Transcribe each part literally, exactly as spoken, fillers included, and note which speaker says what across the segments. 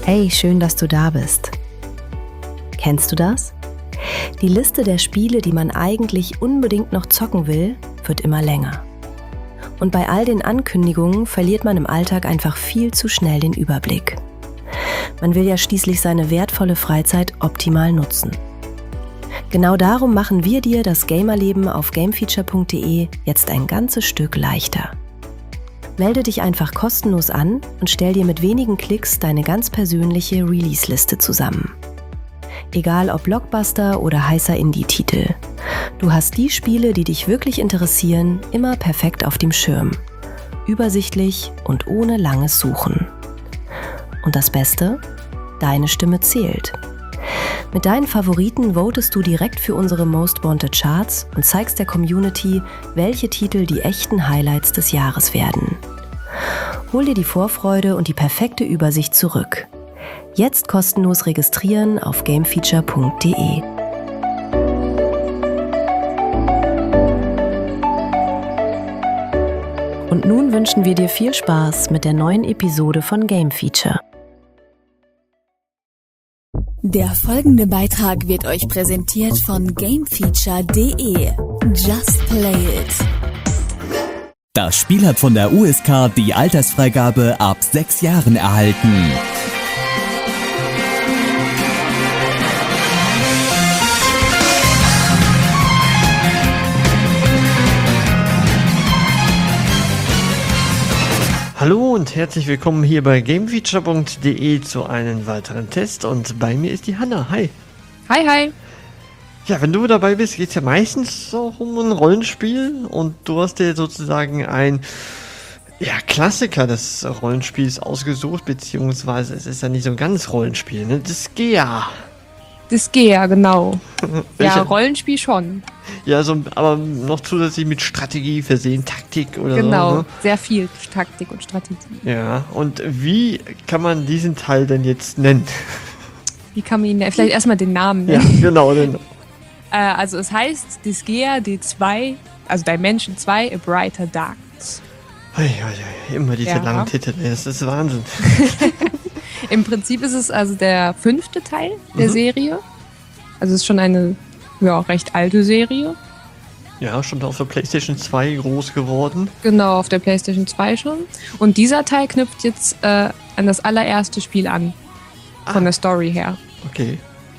Speaker 1: Hey, schön, dass du da bist. Kennst du das? Die Liste der Spiele, die man eigentlich unbedingt noch zocken will, wird immer länger. Und bei all den Ankündigungen verliert man im Alltag einfach viel zu schnell den Überblick. Man will ja schließlich seine wertvolle Freizeit optimal nutzen. Genau darum machen wir dir das Gamerleben auf gamefeature punkt de jetzt ein ganzes Stück leichter. Melde dich einfach kostenlos an und stell dir mit wenigen Klicks deine ganz persönliche Release-Liste zusammen. Egal ob Blockbuster oder heißer Indie-Titel. Du hast die Spiele, die dich wirklich interessieren, immer perfekt auf dem Schirm. Übersichtlich und ohne langes Suchen. Und das Beste? Deine Stimme zählt. Mit deinen Favoriten votest du direkt für unsere Most Wanted Charts und zeigst der Community, welche Titel die echten Highlights des Jahres werden. Hol dir die Vorfreude und die perfekte Übersicht zurück. Jetzt kostenlos registrieren auf gamefeature punkt de. Und nun wünschen wir dir viel Spaß mit der neuen Episode von Game Feature.
Speaker 2: Der folgende Beitrag wird euch präsentiert von gamefeature punkt de. Just play it.
Speaker 3: Das Spiel hat von der U S K die Altersfreigabe ab sechs Jahren erhalten.
Speaker 4: Hallo und herzlich willkommen hier bei gamefeature punkt de zu einem weiteren Test und bei mir ist die Hanna. Hi.
Speaker 5: Hi, hi.
Speaker 4: Ja, wenn du dabei bist, geht es ja meistens auch um ein Rollenspiel und du hast dir sozusagen ein ja, Klassiker des Rollenspiels ausgesucht, beziehungsweise es ist ja nicht so ein ganz Rollenspiel, ne? Disgaea.
Speaker 5: Disgaea, genau. Ja,
Speaker 4: Welcher?
Speaker 5: Rollenspiel schon.
Speaker 4: Ja, so, aber noch zusätzlich mit Strategie versehen, Taktik oder
Speaker 5: Genau,
Speaker 4: so. Ne?
Speaker 5: sehr viel Taktik und Strategie.
Speaker 4: Ja, und wie kann man diesen Teil denn jetzt nennen?
Speaker 5: Wie kann man ihn nennen? Vielleicht erstmal den Namen
Speaker 4: Ja,
Speaker 5: nennen.
Speaker 4: genau. Den.
Speaker 5: Äh, also es heißt Disgaea D zwei, also Dimension zwei, A Brighter Darkness.
Speaker 4: Ei, ei, ei, immer diese
Speaker 5: Ja.
Speaker 4: langen Titel, ey, das ist Wahnsinn.
Speaker 5: Im Prinzip ist es also der fünfte Teil der
Speaker 4: Mhm.
Speaker 5: Serie. Also es ist schon eine ja, recht alte Serie.
Speaker 4: Ja, schon auf der PlayStation zwei groß geworden.
Speaker 5: Genau, auf der PlayStation zwei schon. Und dieser Teil knüpft jetzt äh, an das allererste Spiel an. Von
Speaker 4: Ah.
Speaker 5: der Story her.
Speaker 4: Okay.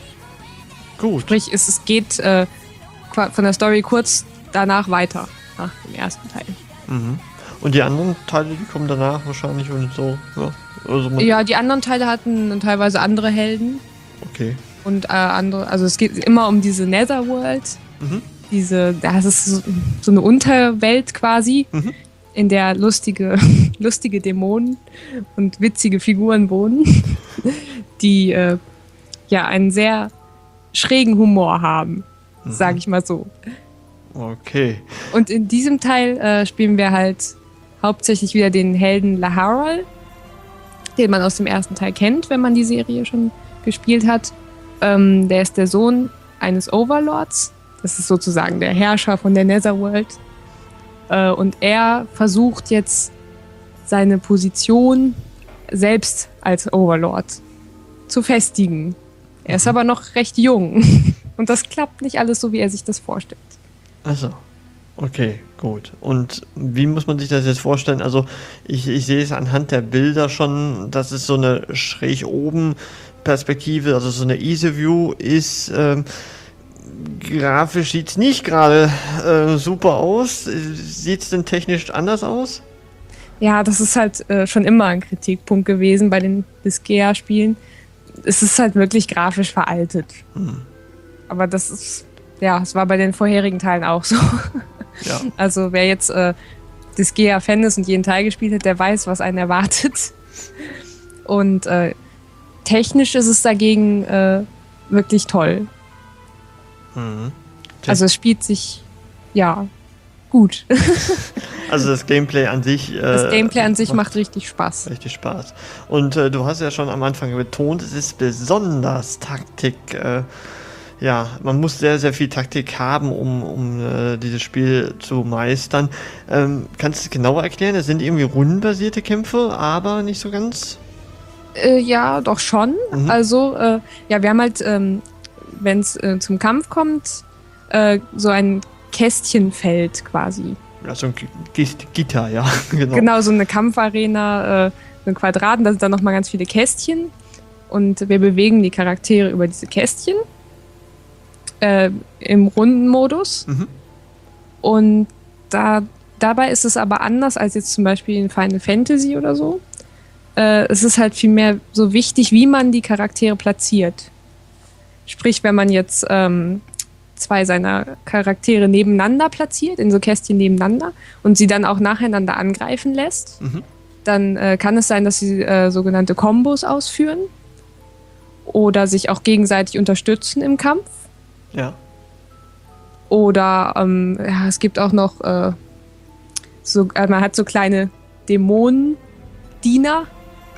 Speaker 4: Gut.
Speaker 5: Sprich, es, es geht äh, qua- von der Story kurz danach weiter, nach dem ersten Teil.
Speaker 4: Mhm. Und die anderen Teile, die kommen danach wahrscheinlich und so. Ja, also man,
Speaker 5: Ja, die anderen Teile hatten teilweise andere Helden
Speaker 4: okay.
Speaker 5: und äh, andere, also es geht immer um diese Netherworld,
Speaker 4: Mhm.
Speaker 5: diese, das ist so, so eine Unterwelt quasi,
Speaker 4: Mhm.
Speaker 5: in der lustige, lustige Dämonen und witzige Figuren wohnen, die äh, ja einen sehr schrägen Humor haben,
Speaker 4: Mhm.
Speaker 5: sage ich mal so.
Speaker 4: Okay.
Speaker 5: Und in diesem Teil äh, spielen wir halt hauptsächlich wieder den Helden Laharol, den man aus dem ersten Teil kennt, wenn man die Serie schon gespielt hat. Ähm, der ist der Sohn eines Overlords. Das ist sozusagen der Herrscher von der Netherworld. Äh, und er versucht jetzt seine Position selbst als Overlord zu festigen. Er ist aber noch recht jung. Und das klappt nicht alles so, wie er sich das vorstellt.
Speaker 4: Also, okay, gut. Und wie muss man sich das jetzt vorstellen? Also, ich, ich sehe es anhand der Bilder schon, dass es so eine schräg oben Perspektive, also so eine Easy View ist. Ähm, grafisch sieht es nicht gerade äh, super aus. Sieht es denn technisch anders aus?
Speaker 5: Ja, das ist halt äh, schon immer ein Kritikpunkt gewesen bei den Disgaea-Spielen. Es ist halt wirklich grafisch veraltet.
Speaker 4: Hm.
Speaker 5: Aber das ist, ja, es war bei den vorherigen Teilen auch so.
Speaker 4: Ja.
Speaker 5: Also wer jetzt äh, Disgaea-Fan ist und jeden Teil gespielt hat, der weiß, was einen erwartet. Und äh, technisch ist es dagegen äh, wirklich toll.
Speaker 4: Mhm.
Speaker 5: Also es spielt sich, ja, gut.
Speaker 4: Also das Gameplay an sich. Äh,
Speaker 5: Das Gameplay an sich macht richtig Spaß.
Speaker 4: Richtig Spaß. Und äh, du hast ja schon am Anfang betont, es ist besonders Taktik. Äh, ja, man muss sehr, sehr viel Taktik haben, um, um äh, dieses Spiel zu meistern. Ähm, kannst du es genauer erklären? Es sind irgendwie rundenbasierte Kämpfe, aber nicht so ganz.
Speaker 5: Äh, ja, doch schon.
Speaker 4: Mhm.
Speaker 5: Also, äh, ja, wir haben halt, ähm, wenn es äh, zum Kampf kommt, äh, so ein Kästchenfeld quasi.
Speaker 4: Ja, so ein G- G- Gitter, ja. Genau.
Speaker 5: Genau, so eine Kampfarena, äh, so ein Quadrat, und da sind dann nochmal ganz viele Kästchen. Und wir bewegen die Charaktere über diese Kästchen äh, im Rundenmodus.
Speaker 4: Mhm.
Speaker 5: Und da, dabei ist es aber anders als jetzt zum Beispiel in Final Fantasy oder so. Äh, es ist halt vielmehr so wichtig, wie man die Charaktere platziert. Sprich, wenn man jetzt ähm, zwei seiner Charaktere nebeneinander platziert, in so Kästchen nebeneinander, und sie dann auch nacheinander angreifen lässt,
Speaker 4: Mhm.
Speaker 5: dann äh, kann es sein, dass sie äh, sogenannte Kombos ausführen oder sich auch gegenseitig unterstützen im Kampf.
Speaker 4: Ja.
Speaker 5: Oder ähm, ja, es gibt auch noch äh, so, äh, man hat so kleine Dämonen-Diener.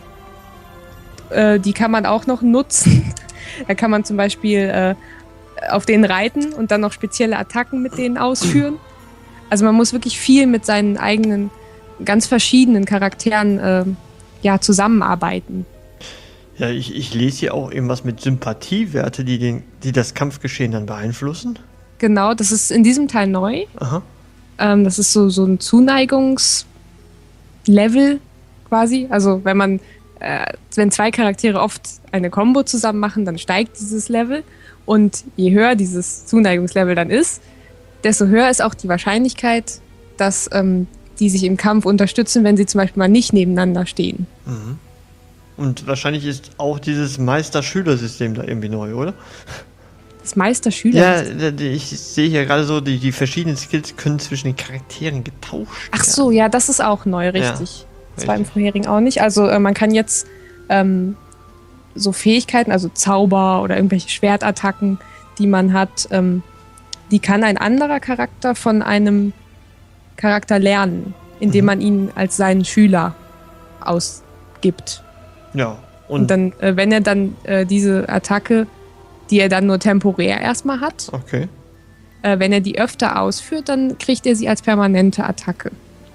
Speaker 5: Äh, die kann man auch noch nutzen. Da kann man zum Beispiel äh, auf denen reiten und dann noch spezielle Attacken mit denen ausführen. Also man muss wirklich viel mit seinen eigenen, ganz verschiedenen Charakteren äh, ja, zusammenarbeiten.
Speaker 4: Ja, ich, ich lese hier auch irgendwas mit Sympathiewerte, die, den, die das Kampfgeschehen dann beeinflussen.
Speaker 5: Genau, das ist in diesem Teil neu.
Speaker 4: Aha.
Speaker 5: Ähm, das ist so, so ein Zuneigungs- Level quasi. Also wenn man, äh, wenn zwei Charaktere oft eine Combo zusammen machen, dann steigt dieses Level. Und je höher dieses Zuneigungslevel dann ist, desto höher ist auch die Wahrscheinlichkeit, dass ähm, die sich im Kampf unterstützen, wenn sie zum Beispiel mal nicht nebeneinander stehen.
Speaker 4: Mhm. Und wahrscheinlich ist auch dieses Meister-Schüler-System da irgendwie neu, oder?
Speaker 5: Das Meister-Schüler.
Speaker 4: Ja, d- d- ich sehe hier gerade so, die, die verschiedenen Skills können zwischen den Charakteren getauscht werden.
Speaker 5: Ach so, ja, das ist auch neu, richtig. Das war im
Speaker 4: richtig.
Speaker 5: vorherigen auch nicht. Also äh, man kann jetzt ähm, so Fähigkeiten, also Zauber oder irgendwelche Schwertattacken, die man hat, ähm, die kann ein anderer Charakter von einem Charakter lernen, indem
Speaker 4: Mhm.
Speaker 5: man ihn als seinen Schüler ausgibt.
Speaker 4: Ja,
Speaker 5: Und,
Speaker 4: und,
Speaker 5: dann, äh, wenn er dann äh, diese Attacke, die er dann nur temporär erstmal hat,
Speaker 4: okay.
Speaker 5: äh, wenn er die öfter ausführt, dann kriegt er sie als permanente Attacke.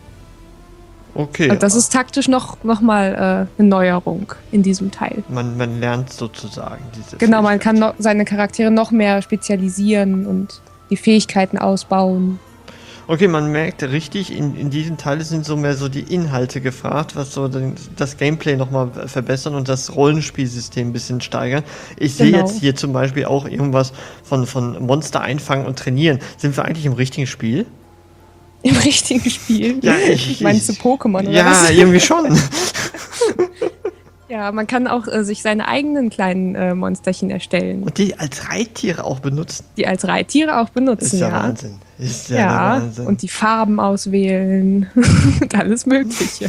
Speaker 4: Okay.
Speaker 5: Und das ist taktisch noch, noch mal äh, eine Neuerung in diesem Teil.
Speaker 4: man, man lernt sozusagen diese
Speaker 5: Genau, man kann
Speaker 4: Fähigkeit.
Speaker 5: noch seine Charaktere noch mehr spezialisieren und die Fähigkeiten ausbauen.
Speaker 4: Okay, man merkt richtig, in, in diesem Teil sind so mehr so die Inhalte gefragt, was so den, das Gameplay nochmal verbessern und das Rollenspielsystem ein bisschen steigern. Ich sehe
Speaker 5: Genau.
Speaker 4: jetzt hier zum Beispiel auch irgendwas von, von Monster einfangen und trainieren. Sind wir eigentlich im richtigen Spiel?
Speaker 5: Im richtigen Spiel.
Speaker 4: Ja, ich-
Speaker 5: Meinst du
Speaker 4: ich-
Speaker 5: Pokémon oder
Speaker 4: Ja,
Speaker 5: was?
Speaker 4: irgendwie schon.
Speaker 5: Ja, man kann auch äh, sich seine eigenen kleinen äh, Monsterchen erstellen,
Speaker 4: Und die als Reittiere auch benutzen.
Speaker 5: die als Reittiere auch benutzen.
Speaker 4: Ist ja,
Speaker 5: ja.
Speaker 4: Wahnsinn. Ist ja,
Speaker 5: Ja,
Speaker 4: der Wahnsinn.
Speaker 5: und die Farben auswählen und alles Mögliche.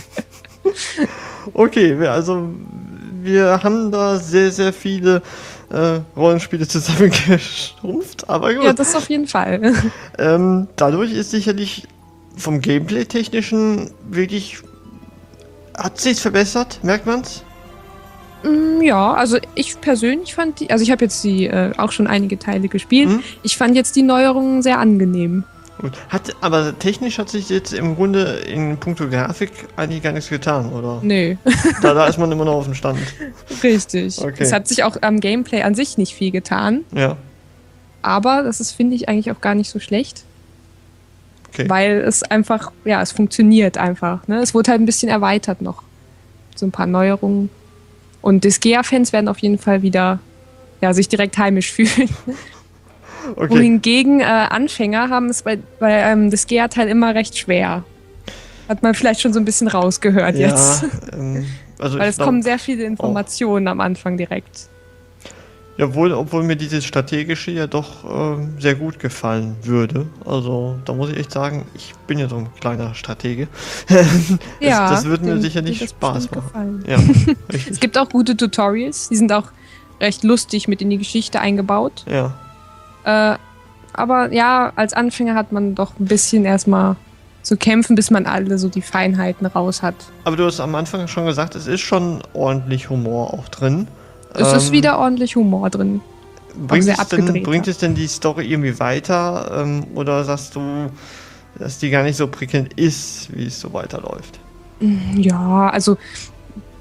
Speaker 4: Okay, wir- also wir haben da sehr, sehr viele äh, Rollenspiele zusammengeschrumpft, aber gut.
Speaker 5: Ja, das auf jeden Fall.
Speaker 4: ähm, dadurch ist sicherlich vom Gameplay-Technischen wirklich. Hat sich's verbessert, merkt man's?
Speaker 5: Mm, Ja, also ich persönlich fand die, also ich habe jetzt die äh, auch schon einige Teile gespielt.
Speaker 4: Mhm.
Speaker 5: Ich fand jetzt die Neuerungen sehr angenehm.
Speaker 4: Gut. Hat, aber technisch hat sich jetzt im Grunde in puncto Grafik eigentlich gar nichts getan, oder?
Speaker 5: Nö,
Speaker 4: Da, da ist man immer noch auf dem Stand.
Speaker 5: richtig.
Speaker 4: Okay.
Speaker 5: Es hat sich auch am Gameplay an sich nicht viel getan,
Speaker 4: Ja,
Speaker 5: aber das ist, finde ich, eigentlich auch gar nicht so schlecht,
Speaker 4: okay.
Speaker 5: weil es einfach, ja, es funktioniert einfach. Ne? Es wurde halt ein bisschen erweitert noch. So ein paar Neuerungen. Und Disgaea-Fans werden auf jeden Fall wieder, ja, sich direkt heimisch fühlen.
Speaker 4: okay.
Speaker 5: Wohingegen äh, Anfänger haben es bei, bei einem Disgaea-Teil immer recht schwer. Hat man vielleicht schon so ein bisschen rausgehört
Speaker 4: Ja,
Speaker 5: jetzt.
Speaker 4: ähm, also
Speaker 5: Weil
Speaker 4: ich
Speaker 5: es
Speaker 4: glaub,
Speaker 5: kommen sehr viele Informationen am Anfang direkt.
Speaker 4: Jawohl, obwohl mir dieses strategische ja doch ähm, sehr gut gefallen würde. Also da muss ich echt sagen, ich bin ja so ein kleiner Stratege.
Speaker 5: Ja,
Speaker 4: das, das würde mir
Speaker 5: dem
Speaker 4: sicherlich
Speaker 5: wird das
Speaker 4: Spaß
Speaker 5: bestimmt
Speaker 4: machen.
Speaker 5: gefallen.
Speaker 4: Ja, richtig.
Speaker 5: Es gibt auch gute Tutorials, die sind auch recht lustig mit in die Geschichte eingebaut.
Speaker 4: Ja,
Speaker 5: Äh, aber ja, als Anfänger hat man doch ein bisschen erstmal zu kämpfen, bis man alle so die Feinheiten raus hat.
Speaker 4: aber du hast am Anfang schon gesagt, es ist schon ordentlich Humor auch drin.
Speaker 5: Es ist
Speaker 4: Ähm,
Speaker 5: wieder ordentlich Humor drin.
Speaker 4: bringt
Speaker 5: sehr
Speaker 4: es, denn,
Speaker 5: abgedrehter.
Speaker 4: bringt es denn die Story irgendwie weiter? Ähm, oder sagst du, dass die gar nicht so prickelnd ist, wie es so weiterläuft?
Speaker 5: Ja, also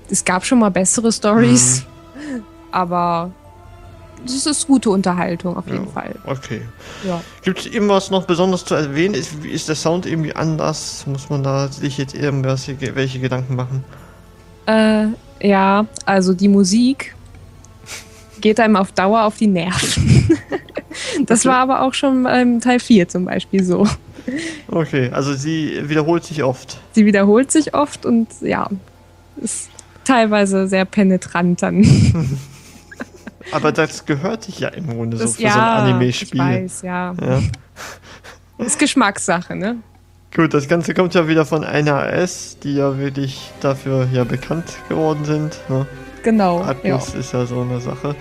Speaker 5: es gab schon mal bessere Stories, mhm. aber es ist gute Unterhaltung auf jeden
Speaker 4: ja,
Speaker 5: Fall.
Speaker 4: Okay.
Speaker 5: Ja.
Speaker 4: Gibt es irgendwas noch besonders zu erwähnen? Ist, ist der Sound irgendwie anders? Muss man da sich jetzt irgendwas, welche Gedanken machen?
Speaker 5: Äh, ja, also die Musik geht einem auf Dauer auf die Nerven. Das
Speaker 4: okay.
Speaker 5: war aber auch schon beim Teil vier zum Beispiel so.
Speaker 4: Okay, also sie wiederholt sich oft.
Speaker 5: Sie wiederholt sich oft und ja, ist teilweise sehr penetrant dann.
Speaker 4: Aber das gehört sich ja im Grunde
Speaker 5: das,
Speaker 4: so für
Speaker 5: ja,
Speaker 4: so ein Anime-Spiel.
Speaker 5: Ich weiß, ja.
Speaker 4: ja.
Speaker 5: Ist Geschmackssache, ne?
Speaker 4: Gut, das Ganze kommt ja wieder von N H S, die ja wirklich dafür ja bekannt geworden sind. Ne?
Speaker 5: Genau.
Speaker 4: Atlus
Speaker 5: ja.
Speaker 4: ist ja so eine Sache.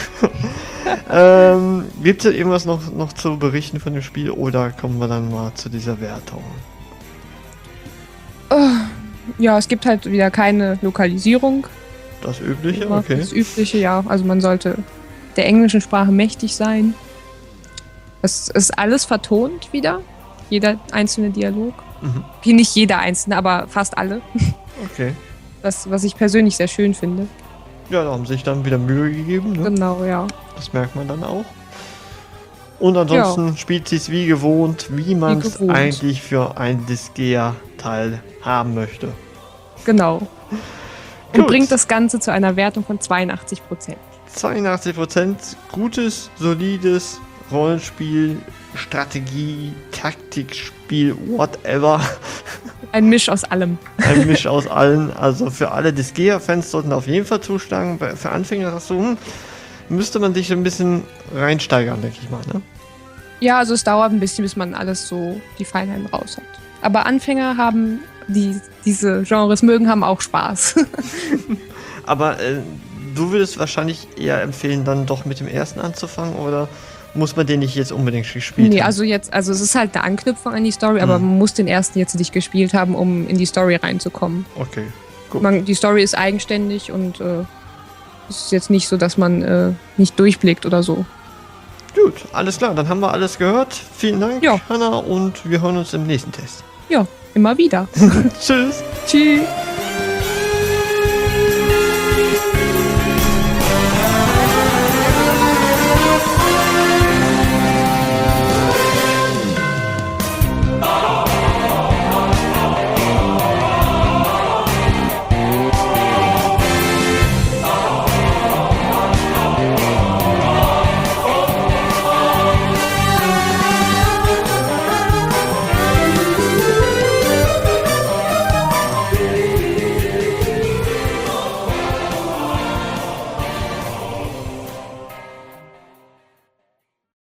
Speaker 4: ähm, Gibt es irgendwas noch, noch zu berichten von dem Spiel oder kommen wir dann mal zu dieser Wertung?
Speaker 5: Ja, es gibt halt wieder keine Lokalisierung.
Speaker 4: Das Übliche, okay.
Speaker 5: Das Übliche, ja. Also man sollte der englischen Sprache mächtig sein. Es ist alles vertont wieder. Jeder einzelne Dialog.
Speaker 4: Mhm.
Speaker 5: Hier nicht jeder einzelne, aber fast alle.
Speaker 4: Okay.
Speaker 5: Das, was ich persönlich sehr schön finde.
Speaker 4: Ja, da haben sich dann wieder Mühe gegeben. Ne?
Speaker 5: Genau, ja.
Speaker 4: Das merkt man dann auch. Und ansonsten ja. spielt sie es wie gewohnt, wie man es eigentlich für ein Disgaea-Teil haben möchte.
Speaker 5: Genau. Und Gut. bringt das Ganze zu einer Wertung von zweiundachtzig Prozent.
Speaker 4: zweiundachtzig Prozent, gutes, solides Rollenspiel, Strategie, Taktikspiel, whatever.
Speaker 5: Ein Misch aus allem.
Speaker 4: Ein Misch aus allen. Also für alle Disgaea-Fans sollten auf jeden Fall zuschlagen. Für Anfänger sagst du, hm, müsste man sich ein bisschen reinsteigern, denke ich mal. Ne?
Speaker 5: Ja, also es dauert ein bisschen, bis man alles so die Feinheiten raus hat. Aber Anfänger haben, die diese Genres mögen, haben auch Spaß.
Speaker 4: Aber äh, du würdest wahrscheinlich eher empfehlen, dann doch mit dem ersten anzufangen, oder muss man den nicht jetzt unbedingt gespielt
Speaker 5: nee,
Speaker 4: haben?
Speaker 5: also jetzt, also es ist halt eine Anknüpfung an die Story, aber
Speaker 4: hm.
Speaker 5: man muss den ersten jetzt nicht gespielt haben, um in die Story reinzukommen.
Speaker 4: Okay, gut.
Speaker 5: Man, die Story ist eigenständig und äh, es ist jetzt nicht so, dass man äh, nicht durchblickt oder so.
Speaker 4: Gut, alles klar, dann haben wir alles gehört. Vielen Dank,
Speaker 5: ja.
Speaker 4: Hannah, und wir hören uns im nächsten Test.
Speaker 5: Ja, immer wieder.
Speaker 4: Tschüss.
Speaker 5: Tschüss.